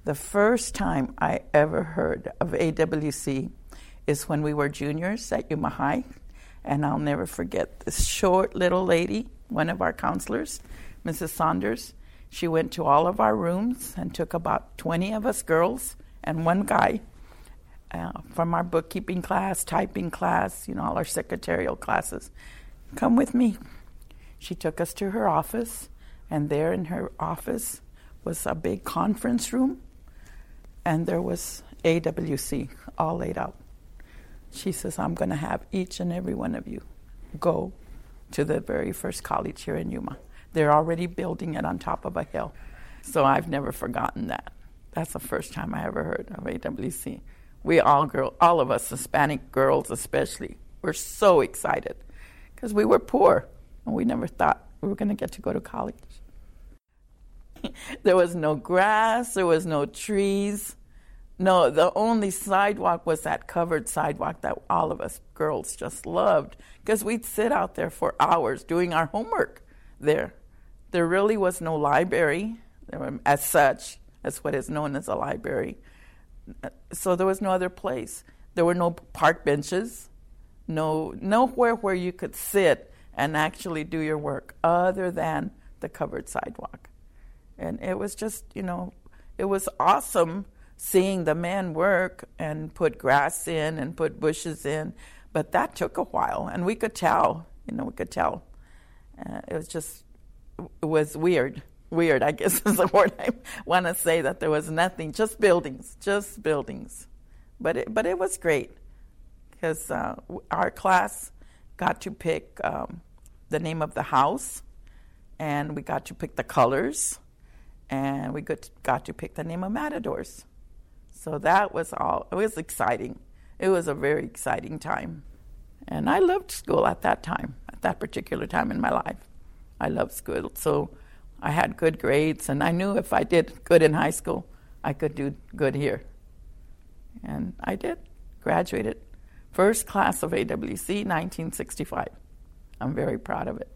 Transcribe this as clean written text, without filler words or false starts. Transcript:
The first time I ever heard of AWC is when we were juniors at Yuma High, and I'll never forget this short little lady, one of our counselors, Mrs. Saunders. She went to all of our rooms and took about 20 of us girls and one guy from our bookkeeping class, typing class, all our secretarial classes. Come with me. She took us to her office, and there in her office was a big conference room, and there was AWC all laid out. She says, I'm going to have each and every one of you go to the very first college here in Yuma. They're already building it on top of a hill. So I've never forgotten that. That's the first time I ever heard of AWC. We all of us Hispanic girls especially, were so excited because we were poor and we never thought we were going to get to go to college. There was no grass, there was no trees. No, the only sidewalk was that covered sidewalk that all of us girls just loved because we'd sit out there for hours doing our homework there. There really was no library as such. That's what is known as a library. So there was no other place. There were no park benches, nowhere where you could sit and actually do your work other than the covered sidewalk. And it was just, it was awesome seeing the men work and put grass in and put bushes in. But that took a while, and we could tell, it was weird. Weird, I guess is the word I want to say, that there was nothing, just buildings. But it was great because our class got to pick the name of the house, and we got to pick the colors, and we got to pick the name of Matadors. So that was all. It was exciting. It was a very exciting time. And I loved school at that time, at that particular time in my life. I loved school. So I had good grades, and I knew if I did good in high school, I could do good here. And I did. Graduated. First class of AWC, 1965. I'm very proud of it.